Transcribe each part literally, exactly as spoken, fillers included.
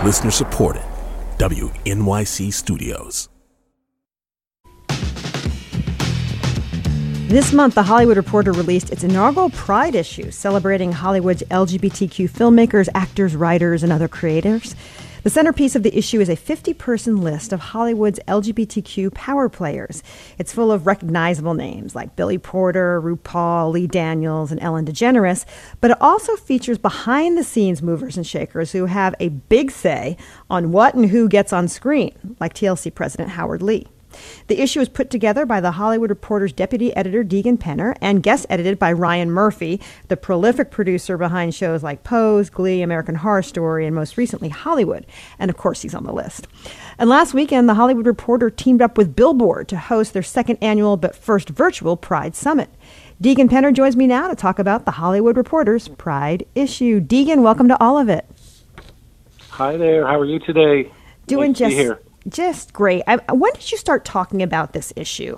Listener supported. W N Y C Studios. This month, The Hollywood Reporter released its inaugural Pride issue, celebrating Hollywood's L G B T Q filmmakers, actors, writers, and other creators. The centerpiece of the issue is a fifty-person list of Hollywood's L G B T Q power players. It's full of recognizable names like Billy Porter, RuPaul, Lee Daniels, and Ellen DeGeneres, but it also features behind-the-scenes movers and shakers who have a big say on what and who gets on screen, like T L C President Howard Lee. The issue was put together by The Hollywood Reporter's deputy editor, Deegan Penner, and guest edited by Ryan Murphy, the prolific producer behind shows like Pose, Glee, American Horror Story, and most recently Hollywood. And of course, he's on the list. And last weekend, The Hollywood Reporter teamed up with Billboard to host their second annual but first virtual Pride Summit. Deegan Penner joins me now to talk about The Hollywood Reporter's Pride issue. Deegan, welcome to all of it. Hi there. How are you today? Doing nice to just... be here. Just great. I, when did you start talking about this issue?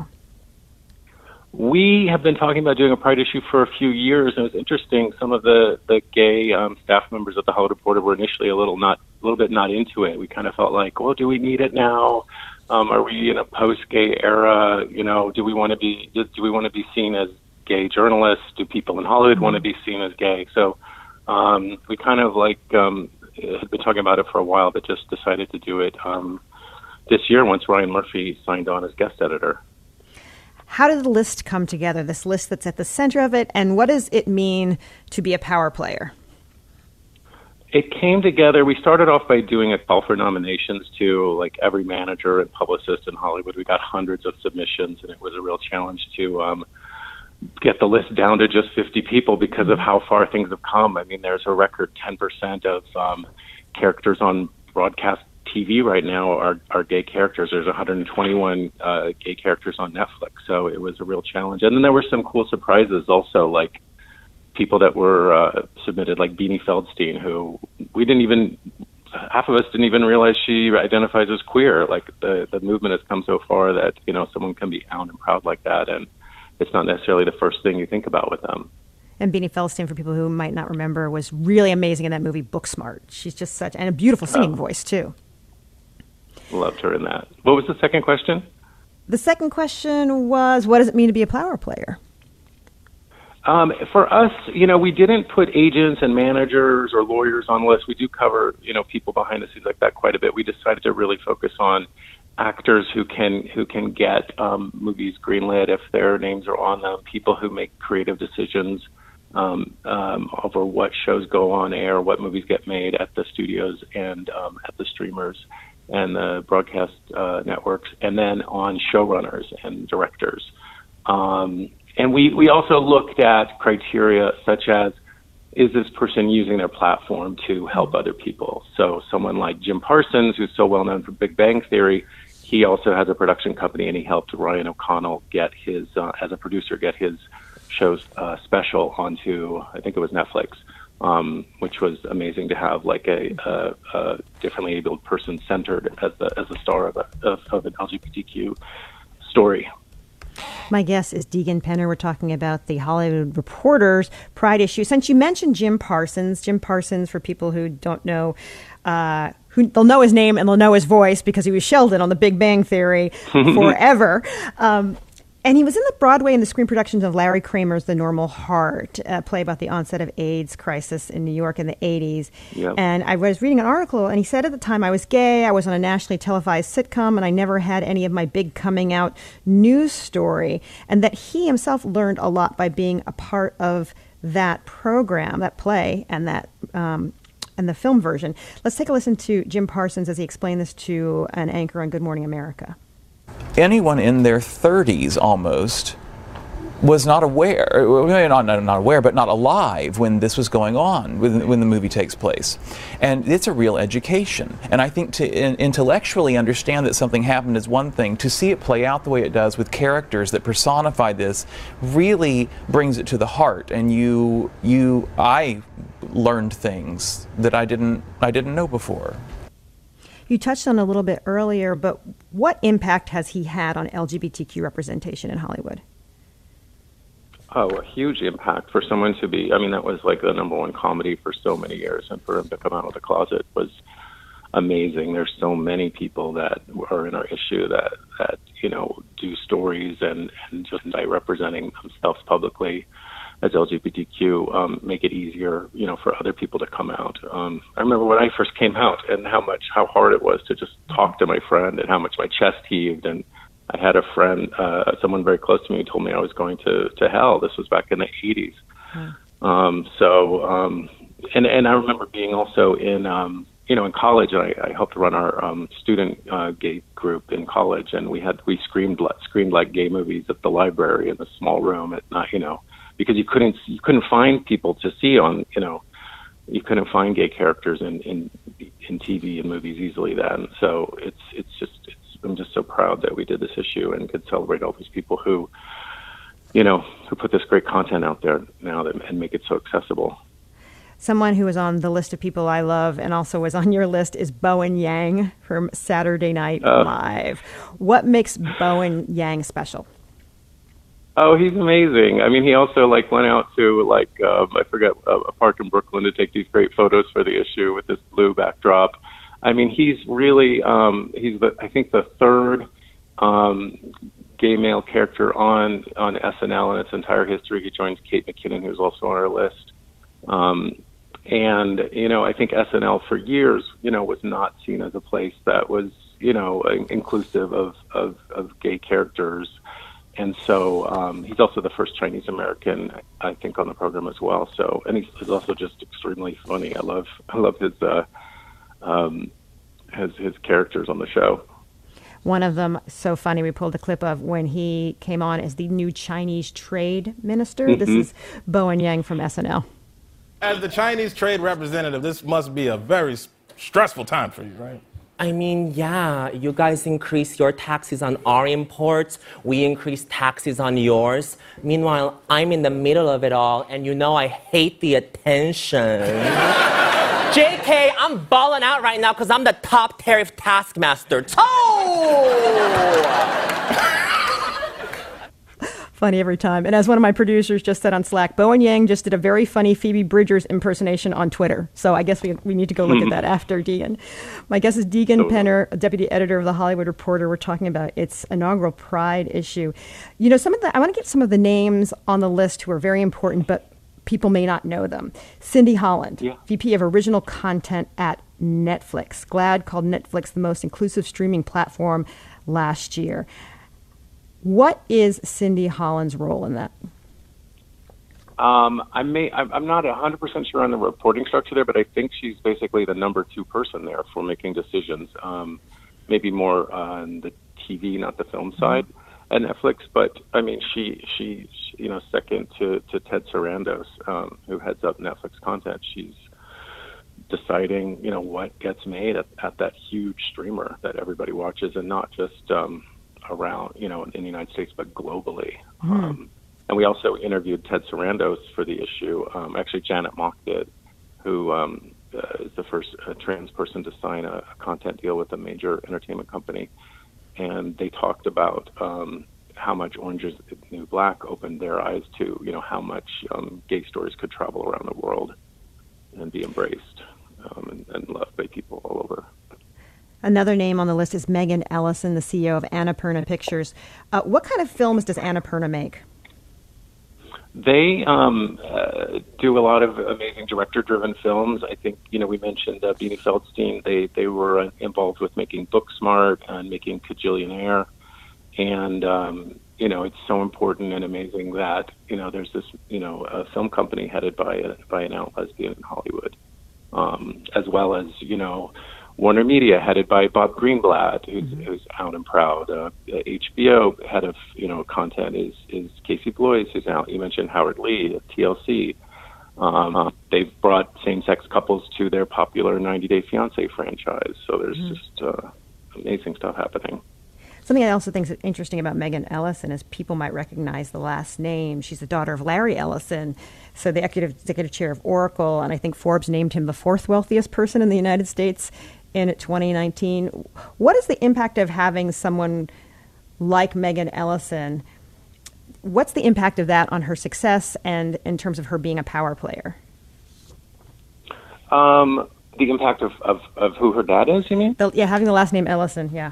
We have been talking about doing a Pride issue for a few years, and it was interesting. Some of the, the gay um, staff members of the Hollywood Reporter were initially a little not a little bit not into it. We kind of felt like, well, do we need it now? Um, are we in a post-gay era? You know, do we want to be do we want to be seen as gay journalists? Do people in Hollywood want to be seen as gay? So um, we kind of like um, had been talking about it for a while, but just decided to do it Um, this year once Ryan Murphy signed on as guest editor. How did the list come together, this list that's at the center of it, and what does it mean to be a power player? It came together, we started off by doing a call for nominations to like every manager and publicist in Hollywood. We got hundreds of submissions, and it was a real challenge to um, get the list down to just fifty people because of how far things have come. I mean, there's a record ten percent of um, characters on broadcast T V right now are, are gay characters. There's one hundred twenty-one uh, gay characters on Netflix, so it was a real challenge. And then there were some cool surprises also, like people that were uh, submitted, like Beanie Feldstein, who we didn't even, half of us didn't even realize she identifies as queer. Like the, the movement has come so far that, you know, someone can be out and proud like that, and it's not necessarily the first thing you think about with them. And Beanie Feldstein, for people who might not remember, was really amazing in that movie Booksmart. She's just such, and a beautiful singing oh. voice too. Loved her in that. What was the second question? The second question was, what does it mean to be a power player? Um, for us, you know, we didn't put agents and managers or lawyers on the list. We do cover, you know, people behind the scenes like that quite a bit. We decided to really focus on actors who can who can get um, movies greenlit if their names are on them, people who make creative decisions um, um, over what shows go on air, what movies get made at the studios and um, at the streamers and the broadcast uh, networks, and then on showrunners and directors. Um, and we, we also looked at criteria such as, is this person using their platform to help other people? So someone like Jim Parsons, who's so well known for Big Bang Theory, he also has a production company, and he helped Ryan O'Connell get his, uh, as a producer, get his show's uh, special onto, I think it was Netflix. Um, which was amazing to have like a, a, a differently abled person centered as the as the star of, a, of, of an L G B T Q story. My guest is Deegan Penner. We're talking about the Hollywood Reporter's Pride issue. Since you mentioned Jim Parsons, Jim Parsons, for people who don't know, uh, who they'll know his name and they'll know his voice because he was Sheldon on The Big Bang Theory forever. Um, And he was in the Broadway and the screen productions of Larry Kramer's The Normal Heart, a play about the onset of AIDS crisis in New York in the eighties. Yep. And I was reading an article, and he said at the time, I was gay, I was on a nationally televised sitcom, and I never had any of my big coming out news story. And that he himself learned a lot by being a part of that program, that play, and that um, and the film version. Let's take a listen to Jim Parsons as he explained this to an anchor on Good Morning America. Anyone in their thirties almost was not aware, not, not aware, but not alive when this was going on, when, when the movie takes place. And it's a real education. And I think to in, intellectually understand that something happened is one thing. To see it play out the way it does with characters that personify this really brings it to the heart. And you, you, I learned things that I didn't, I didn't know before. You touched on it a little bit earlier, but what impact has he had on L G B T Q representation in Hollywood? Oh, a huge impact for someone to be, I mean, that was like the number one comedy for so many years, and for him to come out of the closet was amazing. There's so many people that are in our issue that, that you know, do stories and, and just by representing themselves publicly as L G B T Q, um, make it easier, you know, for other people to come out. Um, I remember when I first came out and how much, how hard it was to just talk to my friend and how much my chest heaved. And I had a friend, uh, someone very close to me who told me I was going to, to hell. This was back in the eighties. Hmm. Um, so, um, and, and I remember being also in, um, you know, in college, I, I helped run our um, student uh, gay group in college, and we had, we screamed, screamed like gay movies at the library in a small room at night, you know, because you couldn't you couldn't find people to see on, you know, you couldn't find gay characters in, in in T V and movies easily then. So it's it's just it's, I'm just so proud that we did this issue and could celebrate all these people who, you know, who put this great content out there now that, and make it so accessible. Someone who was on the list of people I love and also was on your list is Bowen Yang from Saturday Night uh, Live. What makes Bowen Yang special? Oh, he's amazing. I mean, he also like went out to like uh, I forget uh, a park in Brooklyn to take these great photos for the issue with this blue backdrop. I mean, he's really um, he's the I think the third um, gay male character on on S N L in its entire history. He joins Kate McKinnon, who's also on our list. Um, and you know, I think S N L for years, you know, was not seen as a place that was, you know, inclusive of of, of gay characters. And so um, he's also the first Chinese American, I think, on the program as well. So, and he's, he's also just extremely funny. I love, I love his, uh, um, his his characters on the show. One of them, so funny, we pulled a clip of when he came on as the new Chinese trade minister. Mm-hmm. This is Bowen Yang from S N L. As the Chinese trade representative, this must be a very stressful time for you, right? I mean, yeah, you guys increase your taxes on our imports, we increase taxes on yours. Meanwhile, I'm in the middle of it all, and you know I hate the attention. J K, I'm balling out right now because I'm the top tariff taskmaster. Oh! Funny every time. And as one of my producers just said on Slack, Bowen Yang just did a very funny Phoebe Bridgers impersonation on Twitter. So I guess we we need to go look at that after Deegan. My guest is Deegan Penner, deputy editor of The Hollywood Reporter. We're talking about its inaugural Pride issue. You know, some of the I want to get some of the names on the list who are very important, but people may not know them. Cindy Holland, yeah. V P of Original Content at Netflix. GLAAD called Netflix the most inclusive streaming platform last year. What is Cindy Holland's role in that? Um, I may, I'm not one hundred percent sure on the reporting structure there, but I think she's basically the number two person there for making decisions, um, maybe more on the T V, not the film side at Netflix. But, I mean, she, she, she you know, second to, to Ted Sarandos, um, who heads up Netflix content, she's deciding, you know, what gets made at, at that huge streamer that everybody watches, and not just um, around, you know, in the United States, but globally. Mm. Um, and we also interviewed Ted Sarandos for the issue. Um, actually, Janet Mock did, who um, uh, is the first uh, trans person to sign a, a content deal with a major entertainment company. And they talked about um, how much Orange is the New Black opened their eyes to, you know, how much um, gay stories could travel around the world and be embraced um, and, and loved by people all over. Another name on the list is Megan Ellison, the C E O of Annapurna Pictures. Uh, what kind of films does Annapurna make? They um, uh, do a lot of amazing director-driven films. I think, you know, we mentioned uh, Beanie Feldstein. They they were uh, involved with making Booksmart and making Kajillionaire. And, um, you know, it's so important and amazing that, you know, there's this, you know, a film company headed by, a, by an out lesbian in Hollywood, um, as well as, you know, Warner Media, headed by Bob Greenblatt, who's, mm-hmm. who's out and proud. Uh, H B O, head of, you know, content is, is Casey Bloys, who's out. You mentioned Howard Lee at T L C. Um, uh, they've brought same-sex couples to their popular ninety day fiancé franchise. So there's mm-hmm. just uh, amazing stuff happening. Something I also think is interesting about Megan Ellison is people might recognize the last name. She's the daughter of Larry Ellison, so the executive, executive chair of Oracle, and I think Forbes named him the fourth wealthiest person in the United States in twenty nineteen. What is the impact of having someone like Megan Ellison? What's the impact of that on her success and in terms of her being a power player? Um, The impact of, of, of who her dad is, you mean? The, yeah, having the last name Ellison, yeah.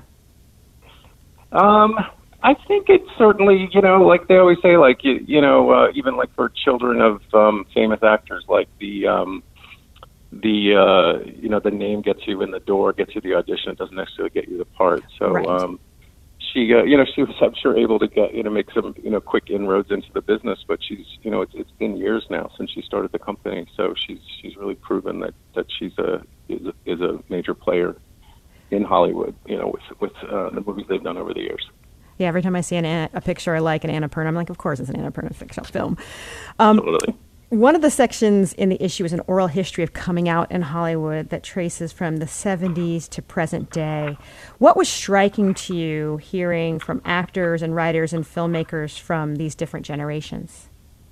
Um, I think it's certainly, you know, like they always say, like, you, you know, uh, even like for children of um, famous actors, like the, um, the uh, you know, the name gets you in the door, gets you the audition. It doesn't necessarily get you the part. So right. um, she, uh, you know, she was, I'm sure, able to get, you know, make some, you know, quick inroads into the business. But she's, you know, it's, it's been years now since she started the company. So she's she's really proven that, that she's a is, a is a major player in Hollywood, you know, with, with uh, the movies they've done over the years. Yeah, every time I see an, a picture I like, an Annapurna, I'm like, of course it's an Annapurna fictional film. Um, Totally. One of the sections in the issue is an oral history of coming out in Hollywood that traces from the seventies to present day. What was striking to you hearing from actors and writers and filmmakers from these different generations?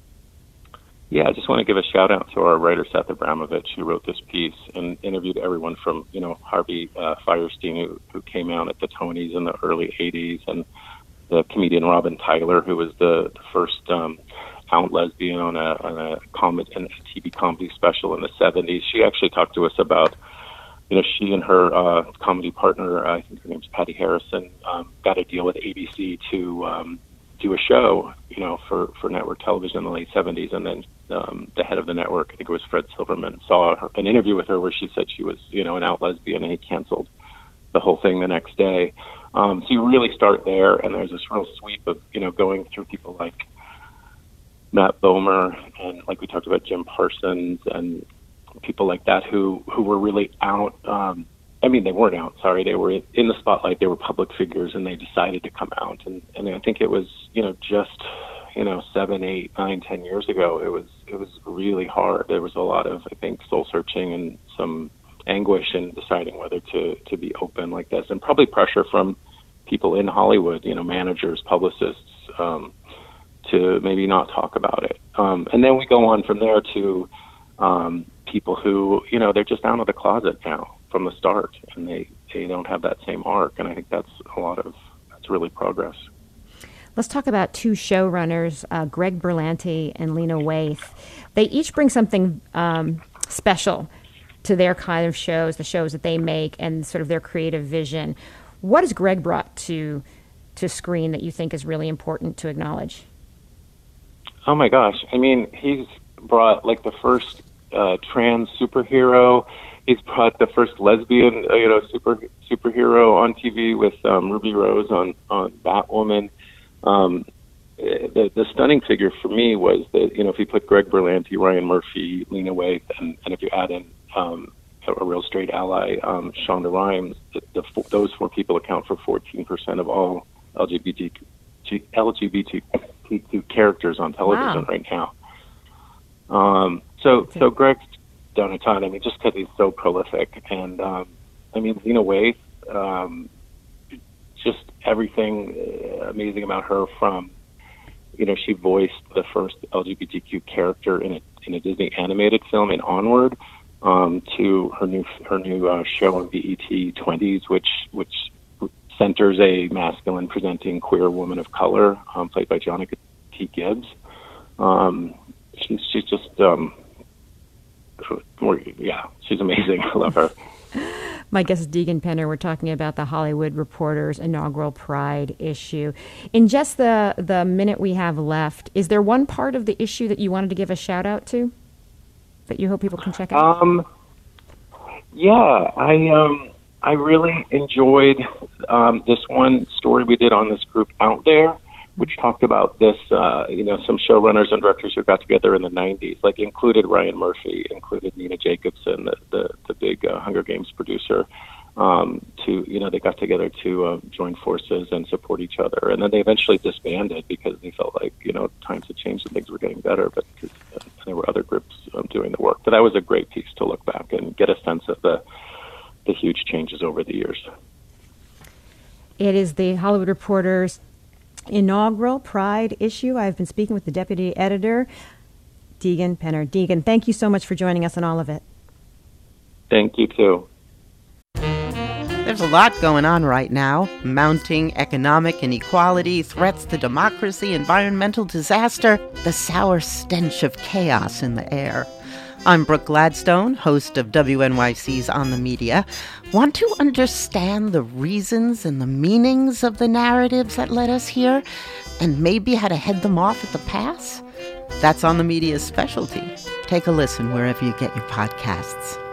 Yeah, I just want to give a shout out to our writer, Seth Abramovich, who wrote this piece and interviewed everyone from, you know, Harvey uh, Fierstein, who, who came out at the Tonys in the early eighties, and the comedian Robin Tyler, who was the, the first um, out lesbian on a, on a, comedy, a T V comedy special in the seventies. She actually talked to us about, you know, she and her uh, comedy partner, I think her name's Patty Harrison, um, got a deal with A B C to um, do a show, you know, for, for network television in the late seventies, and then um, the head of the network, I think it was Fred Silverman, saw her, an interview with her where she said she was, you know, an out lesbian, and he canceled the whole thing the next day. Um, so you really start there, and there's this real sweep of, you know, going through people like Matt Bomer and, like we talked about, Jim Parsons and people like that who, who were really out. Um, I mean, they weren't out, sorry. They were in the spotlight. They were public figures, and they decided to come out. And, and I think it was, you know, just, you know, seven, eight, nine, ten years ago, it was it was really hard. There was a lot of, I think, soul-searching and some anguish in deciding whether to, to be open like this, and probably pressure from people in Hollywood, you know, managers, publicists, um, to maybe not talk about it. Um, and then we go on from there to um, people who, you know, they're just out of the closet now from the start, and they, they don't have that same arc. And I think that's a lot of, that's really progress. Let's talk about two showrunners, uh, Greg Berlanti and Lena Waithe. They each bring something um, special to their kind of shows, the shows that they make, and sort of their creative vision. What has Greg brought to to screen that you think is really important to acknowledge? Oh my gosh. I mean, he's brought like the first uh, trans superhero. He's brought the first lesbian, uh, you know, super superhero on T V with um, Ruby Rose on, on Batwoman. Um, the, the stunning figure for me was that, you know, if you put Greg Berlanti, Ryan Murphy, Lena Waithe, and, and if you add in um, a, a real straight ally, um, Shonda Rhimes, the, the, those four people account for fourteen percent of all L G B T Q characters on television wow. right now. Um, so, so Greg's done a ton. I mean, just because he's so prolific, and um, I mean, Lena Waithe, um, just everything uh, amazing about her. From, you know, she voiced the first L G B T Q character in a in a Disney animated film in Onward, um, to her new her new uh, show on B E T twenties, which which centers a masculine presenting queer woman of color, um, played by Jonica T. Gibbs. Um, she's she's just um, yeah, she's amazing. I love her. My guest is Deegan Penner. We're talking about the Hollywood Reporter's inaugural Pride issue. In just the, the minute we have left, is there one part of the issue that you wanted to give a shout out to that you hope people can check out? Um, yeah, I um, I really enjoyed um, this one story we did on this group Out There, which talked about this, uh, you know, some showrunners and directors who got together in the nineties, like included Ryan Murphy, included Nina Jacobson, the, the, the big uh, Hunger Games producer, um, to, you know, they got together to uh, join forces and support each other. And then they eventually disbanded because they felt like, you know, times had changed and things were getting better, but uh, there were other groups um, doing the work. But that was a great piece to look back and get a sense of the, the huge changes over the years. It is the Hollywood Reporter's inaugural Pride issue. I've been speaking with the deputy editor, Deegan Penner. Deegan, thank you so much for joining us on all of it. Thank you, too. There's a lot going on right now. Mounting economic inequality, threats to democracy, environmental disaster, the sour stench of chaos in the air. I'm Brooke Gladstone, host of W N Y C's On the Media. Want to understand the reasons and the meanings of the narratives that led us here, and maybe how to head them off at the pass? That's On the Media's specialty. Take a listen wherever you get your podcasts.